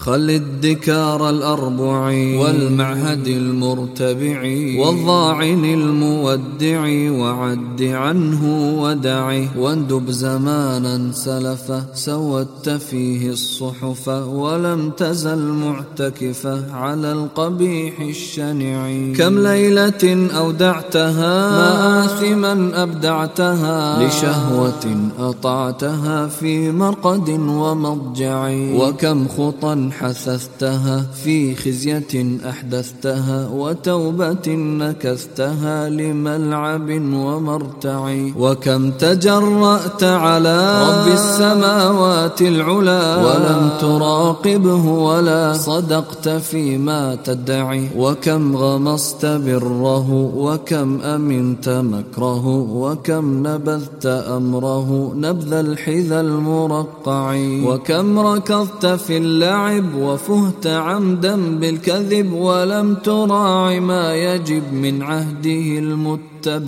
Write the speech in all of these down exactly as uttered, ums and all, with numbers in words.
خل الدكار الأربع والمعهد المرتبع والضاعن المودع وعد عنه ودع واندب زمانا سلفا سودت فيه الصحف ولم تزل معتكفة على القبيح الشنع. كم ليلة أودعتها مآثما أبدعتها لشهوة أطعتها في مرقد ومضجع وكم خطا حثثتها في خزية أحدثتها وتوبة نكثتها لملعب ومرتع. وكم تجرأت على رب السماوات العلا ولم تراقبه ولا صدقت فيما تدعي. وكم غمصت بره وكم أمنت مكره وكم نبذت أمره نبذ الحذى المرقع. وكم ركضت في اللعب وفهت عمدا بالكذب ولم تراع ما يجب من عهده المتبع.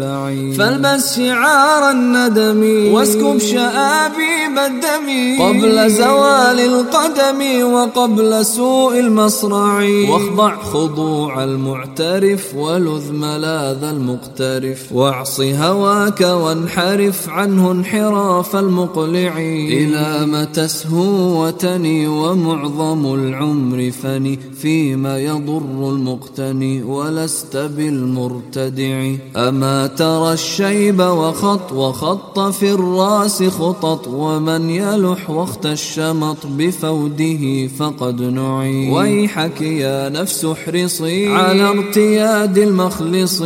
فالبس شعار الندم واسكب شآبيب الدم قبل زوال القدم وقبل سوء المصرع. واخضع خضوع المعترف ولذ ملاذ المقترف واعص هواك وانحرف عنه انحراف المقلع. إلى متى تسهو وتني ومعظم العمر فني فيما يضر المقتني ولست بالمرتدع. أما ما ترى الشيب وخط وخط في الراس خطط ومن يلح وقت الشمط بفوده فقد نعي. ويحك يا نفس احرصي على ارتياد المخلص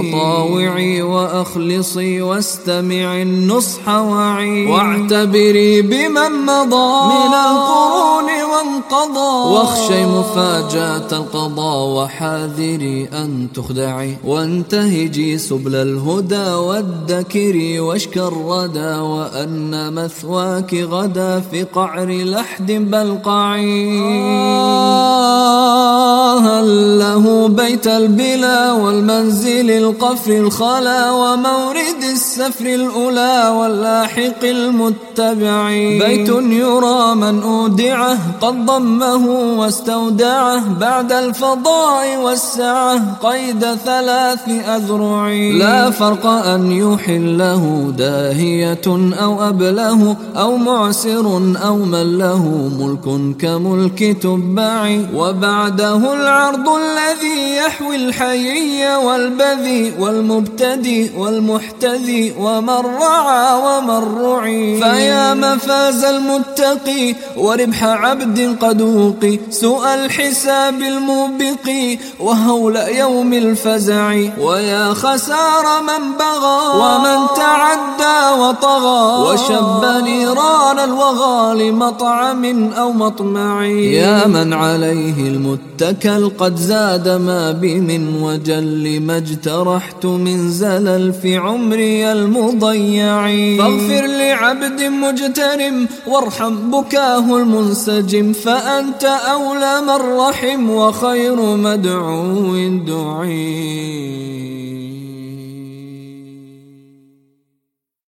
وطاوعي وأخلصي واستمعي النصح وعي. واعتبري بمن مضى من القرون وانقضى واخشي مفاجأة القضاء وحاذري أن تخدعي. وانتهجي سبل الهدى وادكري واشك الردى وأن مثواك غدا في قعر لحد بلقعي. هل له بيت البلا والمنزل القفر الخلا ومورد السفر الأولى واللاحق المتبع. بيت يرى من أودعه قد ضمه واستودعه بعد الفضاء والسعة قيد ثلاث أذرع. لا فرق أن يحله داهية أو أبله أو معسر أو من له ملك كملك تبع. وبعده العرض الذي يحوي الحيي والبذي والمبتدي والمحتذي ومن رعى ومن رعي. فيا مفاز المتقي وربح عبد قد وقي سوء الحساب الموبق وهول يوم الفزع. ويا خسار من بغى ومن تعدى وطغى وشب نيران الوغى لمطعم أو مطمع. يا من عليه المتكل قد زاد ما بي من وجل ما اجترحت من زلل في عمري المضيع. فاغفر لعبد مجترم وارحم بكاه المنسجم فأنت أولى من رحم وخير مدعو دعي.